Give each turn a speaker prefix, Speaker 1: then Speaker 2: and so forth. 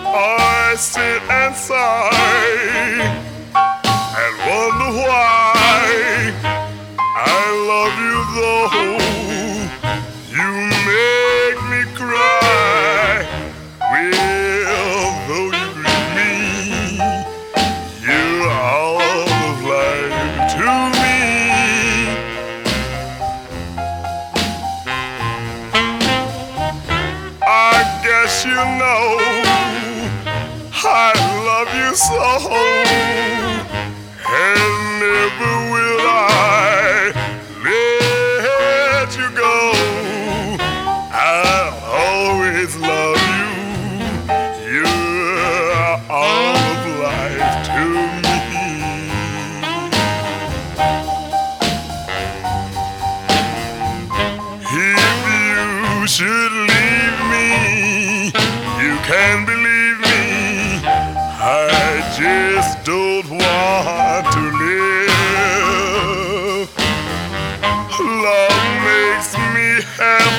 Speaker 1: I sit and sigh and wonder why I love you though you make me cry. Well, though you grieve me, you're all of life to me. I guess you know I love you so, and never will I let you go. I'll always love you. You're all of life to me. If you should leave me, you can believe me, I just don't want to live. Love makes me happy.